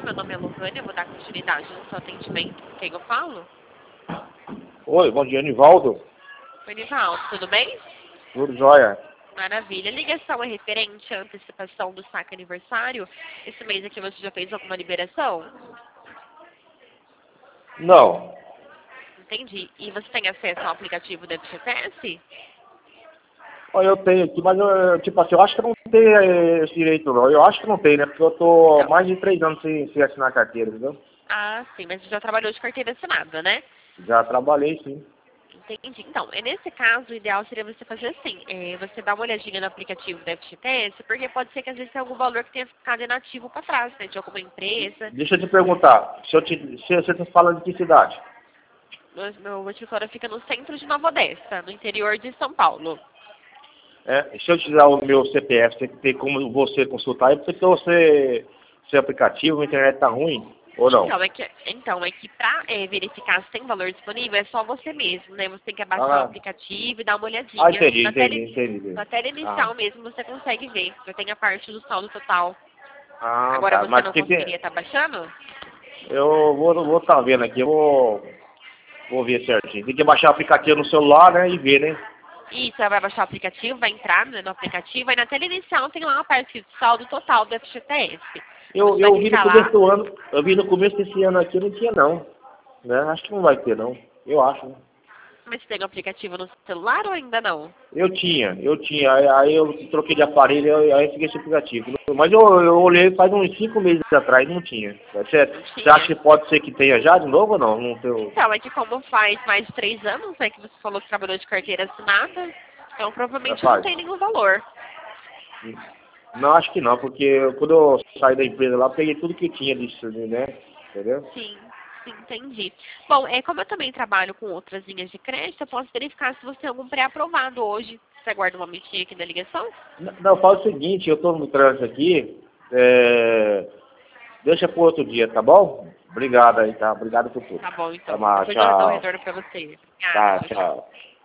meu nome é Lohane, eu vou dar continuidade no seu atendimento. Com quem eu falo? Oi, bom dia, Nivaldo. Oi, Nivaldo, tudo bem? Tudo jóia? Maravilha. A ligação é referente à antecipação do saque aniversário. Esse mês aqui você já fez alguma liberação? Não. Entendi. E você tem acesso ao aplicativo da FGTS? Olha, eu tenho aqui, mas tipo assim, eu acho que não tem esse direito não. Eu acho que não tem, né? Porque eu tô há Não. mais de 3 anos sem assinar carteira, entendeu? Ah, sim, mas você já trabalhou de carteira assinada, né? Já trabalhei, sim. Entendi. Então, nesse caso, o ideal seria você fazer assim, você dá uma olhadinha no aplicativo da FGTS, porque pode ser que às vezes tenha algum valor que tenha ficado inativo para trás, né, de alguma empresa. Deixa eu te perguntar, se você tá falando de que cidade? Meu escritório fica no centro de Nova Odessa, no interior de São Paulo. Se eu te dar o meu CPF, você tem como você consultar aí, porque você, seu aplicativo, a internet tá ruim, ou não? Então é que para verificar se tem valor disponível, é só você mesmo, né? Você tem que abaixar o Ah, aplicativo e dar uma olhadinha. entendi. Na tela Ah, inicial mesmo você consegue ver, já tem a parte do saldo total. Agora tá. você Mas não porque tem, conseguiria estar baixando? eu vou tá vendo aqui, vou ver certinho. Tem que baixar o aplicativo no celular, né, e ver, né? E você vai baixar o aplicativo, vai entrar, né, no aplicativo, aí na tela inicial tem lá uma parte de saldo total do FGTS. Você vai Eu vi no clicar começo lá, do ano, eu vi no começo desse ano aqui, não tinha não, né? Acho que não vai ter não, eu acho, né? mas você tem o aplicativo no celular ou ainda não? Eu tinha, aí eu troquei de aparelho, aí eu fiquei esse aplicativo. Mas eu olhei faz uns 5 meses atrás, não tinha. Não Você acha tinha. que pode ser que tenha já de novo ou não? Não tem, Então, é que como faz mais de 3 anos, né, que você falou que trabalhou de carteira assinada, então provavelmente não rapaz? tem nenhum valor. Não, acho que não, porque quando eu saí da empresa lá, eu peguei tudo que tinha disso, né? Entendeu? Sim, sim, entendi. Bom, como eu também trabalho com outras linhas de crédito, eu posso verificar se você tem algum pré-aprovado hoje. Você aguarda um momentinho aqui na ligação? Não, fala o seguinte, eu tô no trânsito aqui, deixa pro outro dia, tá bom? Obrigado aí, tá? Obrigado por tudo. Tá bom, Tá, então. mais, Depois eu dou o tchau. retorno pra você. Obrigada, Tá, tchau, tchau. tchau.